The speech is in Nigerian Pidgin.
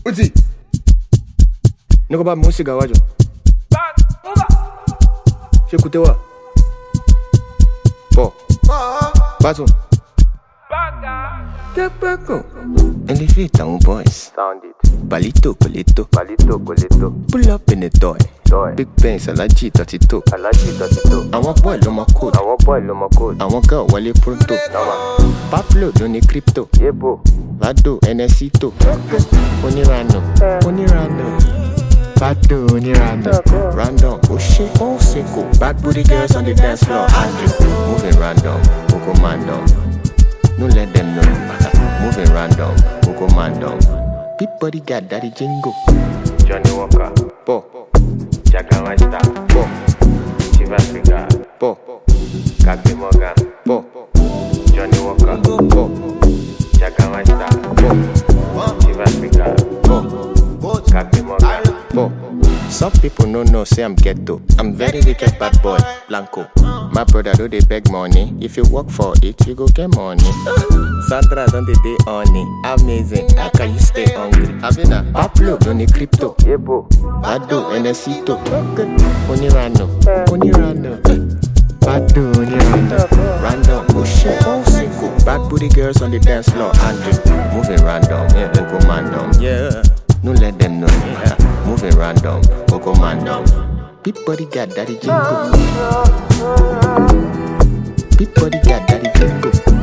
Uti. Niko ba musiga wajo. J'écoutais quoi? Bon. Baton. And if it down boys. Sound it. Balito, colito. Palito, colito. Pull up in the toy. Big Benz, Alaji 32. Alaji 32. I want boy, on my code. I want boy, no more code. I want girl, Wale Pronto. Pablo, don't need crypto. Yebo. Vado, NSito. Onirano. Vado, Onirano. Random. Oh shit, oh sicko. Bad booty girls on the dance floor. Andrew. Moving random. Go commando. No let them know. Moving random. Go commando. Big body got daddy jingle. Johnny Walker. Po. Jaga Master. Po. Chivas Figa. Po. Kapi Morgan. Po. Johnny Walker. Po. Jaga Master. Po. Chivas Figa. Po. Kapi Morgan. Po. Some people no know say I'm ghetto. I'm very wicked bad boy, Blanco. My brother do they beg money. If you work for it, you go get money. Sandra don't they day on it. Amazing. How can you stay hungry? Havina, Pablo don't need crypto. Yebo. Vado, NSito. Onirano. Vado, Onirano. Random. Oh shit, oh sicko. Bad booty girls on the dance floor. Andrew. Moving random. Go random. Yeah. No let them know. Moving random. Go random. Big body got daddy jingle. Big body got daddy jingle.